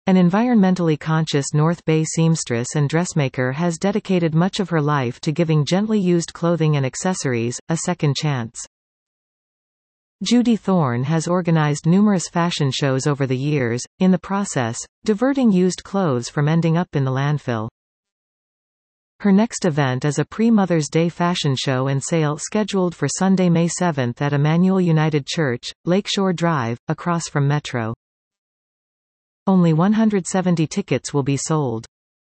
An environmentally conscious North Bay seamstress and dressmaker has dedicated much of her life to giving gently used clothing and accessories a second chance. Judy Thorne has organized numerous fashion shows over the years, in the process, diverting used clothes from ending up in the landfill. Her next event is a pre-Mother's Day fashion show and sale scheduled for Sunday, May 7 at Emmanuel United Church, Lakeshore Drive, across from Metro. Only 170 tickets will be sold.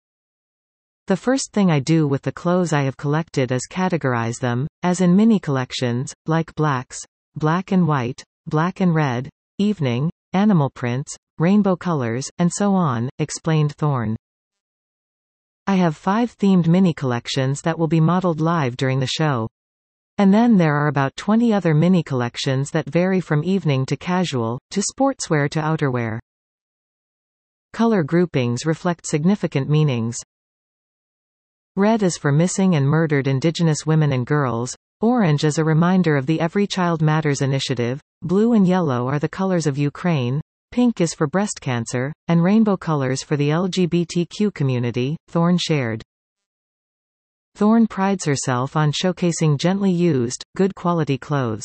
The first thing I do with the clothes I have collected is categorize them, as in mini collections, like blacks, black and white, black and red, evening, animal prints, rainbow colors, and so on, explained Thorne. I have 5 themed mini collections that will be modeled live during the show. And then there are about 20 other mini collections that vary from evening to casual, to sportswear to outerwear. Color groupings reflect significant meanings. Red is for missing and murdered Indigenous women and girls, orange is a reminder of the Every Child Matters initiative, blue and yellow are the colors of Ukraine, pink is for breast cancer, and rainbow colors for the LGBTQ community, Thorne shared. Thorne prides herself on showcasing gently used, good quality clothes.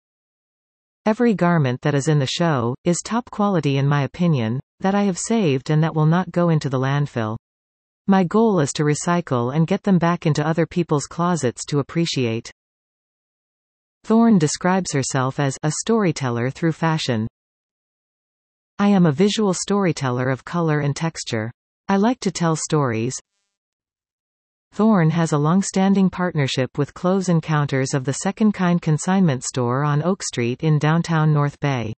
Every garment that is in the show is top quality in my opinion, that I have saved and that will not go into the landfill. My goal is to recycle and get them back into other people's closets to appreciate. Thorne describes herself as a storyteller through fashion. I am a visual storyteller of color and texture. I like to tell stories. Thorne has a long-standing partnership with Clothes Encounters of the Second Kind consignment store on Oak Street in downtown North Bay.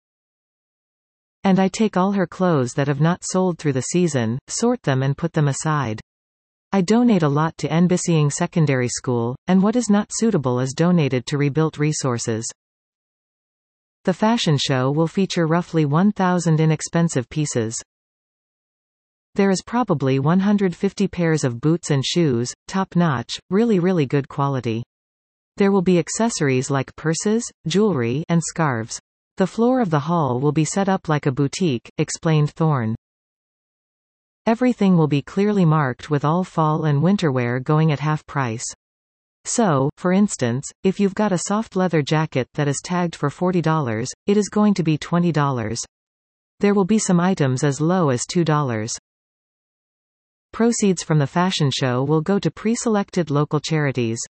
And I take all her clothes that have not sold through the season, sort them and put them aside. I donate a lot to Nbisseeing Secondary School, and what is not suitable is donated to rebuilt resources. The fashion show will feature roughly 1,000 inexpensive pieces. There is probably 150 pairs of boots and shoes, top-notch, really good quality. There will be accessories like purses, jewelry, and scarves. The floor of the hall will be set up like a boutique, explained Thorne. Everything will be clearly marked with all fall and winter wear going at half price. So, for instance, if you've got a soft leather jacket that is tagged for $40, it is going to be $20. There will be some items as low as $2. Proceeds from the fashion show will go to pre-selected local charities.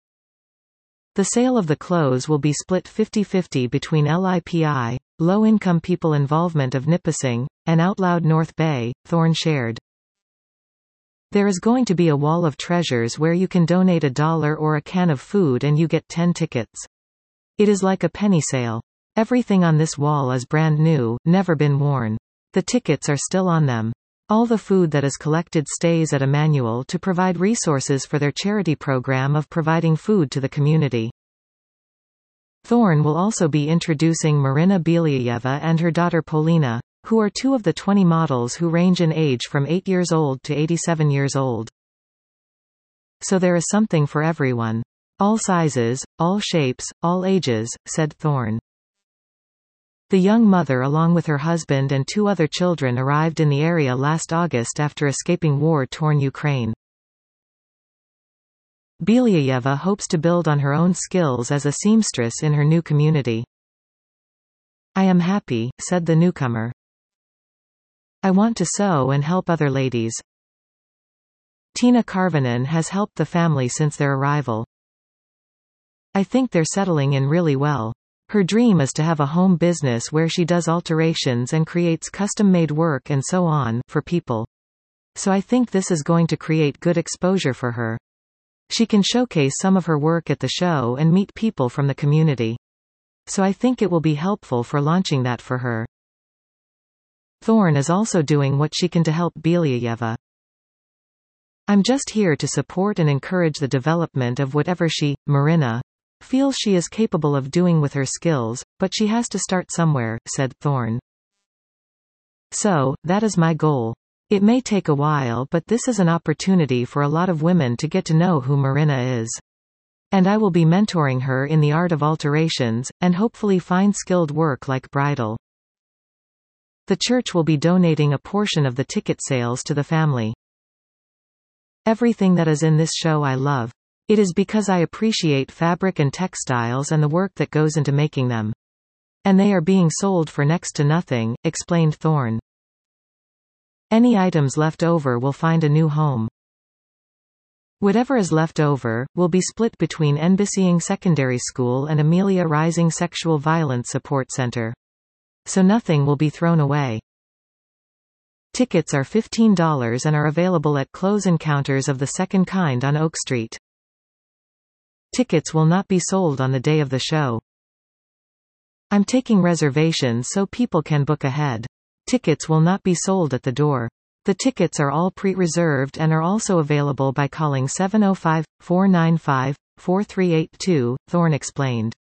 The sale of the clothes will be split 50-50 between LIPI, low-income people involvement of Nipissing, and Out Loud North Bay, Thorne shared. There is going to be a wall of treasures where you can donate $1 or a can of food and you get 10 tickets. It is like a penny sale. Everything on this wall is brand new, never been worn. The tickets are still on them. All the food that is collected stays at Emmanuel to provide resources for their charity program of providing food to the community. Thorne will also be introducing Marina Bieliayeva and her daughter Polina, who are 2 of the 20 models who range in age from 8 years old to 87 years old. So there is something for everyone. All sizes, all shapes, all ages, said Thorne. The young mother along with her husband and 2 other children arrived in the area last August after escaping war-torn Ukraine. Bieliayeva hopes to build on her own skills as a seamstress in her new community. I am happy, said the newcomer. I want to sew and help other ladies. Tina Karvanen has helped the family since their arrival. I think they're settling in really well. Her dream is to have a home business where she does alterations and creates custom-made work and so on, for people. So I think this is going to create good exposure for her. She can showcase some of her work at the show and meet people from the community. So I think it will be helpful for launching that for her. Thorne is also doing what she can to help Bieliayeva. I'm just here to support and encourage the development of whatever she, Marina, feels she is capable of doing with her skills, but she has to start somewhere, said Thorne. So, that is my goal. It may take a while, but this is an opportunity for a lot of women to get to know who Marina is. And I will be mentoring her in the art of alterations, and hopefully find skilled work like bridal. The church will be donating a portion of the ticket sales to the family. Everything that is in this show I love. It is because I appreciate fabric and textiles and the work that goes into making them. And they are being sold for next to nothing, explained Thorne. Any items left over will find a new home. Whatever is left over, will be split between Enbussying Secondary School and Amelia Rising Sexual Violence Support Center. So nothing will be thrown away. Tickets are $15 and are available at close encounters of the second kind on Oak Street. Tickets will not be sold on the day of the show. I'm taking reservations so people can book ahead. Tickets will not be sold at the door. The tickets are all pre-reserved and are also available by calling 705-495-4382, Thorne explained.